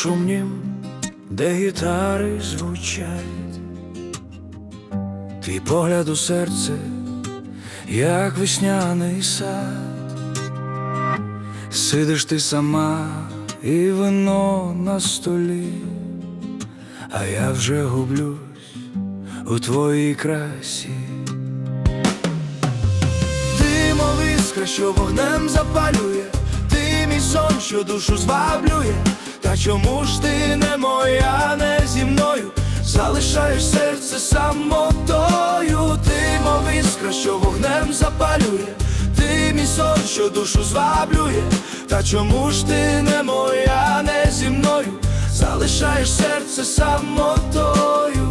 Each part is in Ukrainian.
шумнім, де гітари звучать, твій погляд у серце, як весняний сад. Сидиш ти сама і вино на столі, а я вже гублюсь у твоїй красі. Ти, мов іскра, що вогнем запалює, ти мій сон, що душу зваблює. Та чому ж ти не моя, не зі мною, залишаєш серце самотою? Ти, мов іскра, що вогнем запалює, ти мій сон, що душу зваблює. Та чому ж ти не моя, не зі мною, залишаєш серце самотою?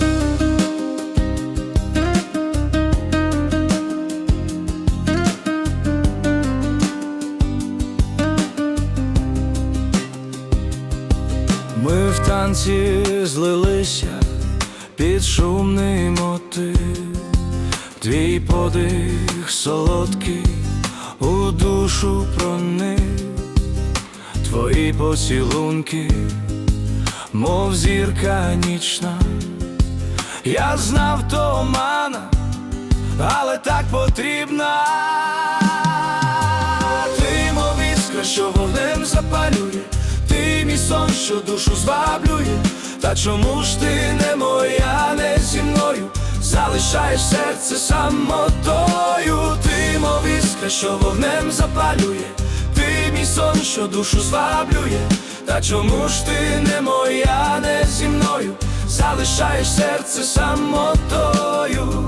Ми в танці злилися під шумний мотив, твій подих солодкий у душу проник, твої поцілунки, мов зірка нічна. Я знав, то омана, але так потрібна. Ти, мов іскра, що вогнем запалює, ти мій сон, що душу зваблює. Та чому ж ти не моя, не зі мною, залишаєш серце самотою? Ти, мов іскра, що вогнем запалює, ти мій сон, що душу зваблює. Та чому ж ти не моя, не зі мною, залишаєш серце самотою?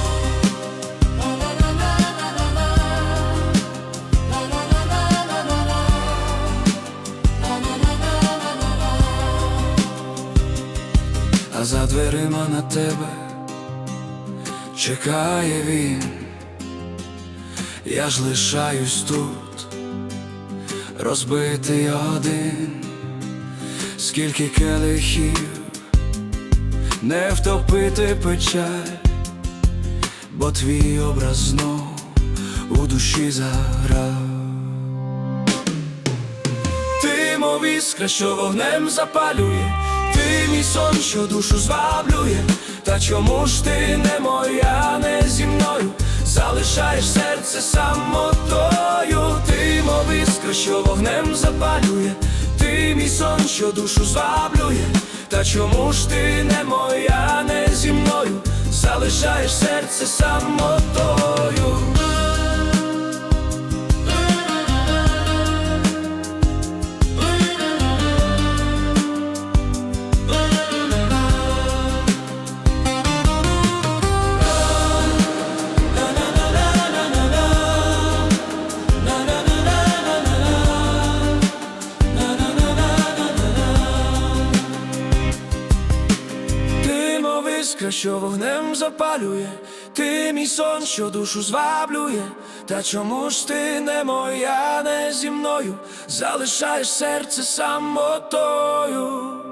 А за дверима на тебе чекає він. Я ж лишаюсь тут, розбитий один. Скільки келихів не втопити печаль, бо твій образ знов у душі заграв. Ти, мов іскра, що вогнем запалює, ти мій сон, що душу зваблює. Та чому ж ти не моя, не зі мною, залишаєш серце самотою? Ти, мов іскра, що вогнем запалює, ти мій сон, що душу зваблює. Та чому ж ти не моя, не зі мною, залишаєш серце самотою? Іскра, що вогнем запалює, ти мій сон, що душу зваблює. Та чому ж ти не моя, не зі мною, залишаєш серце самотою?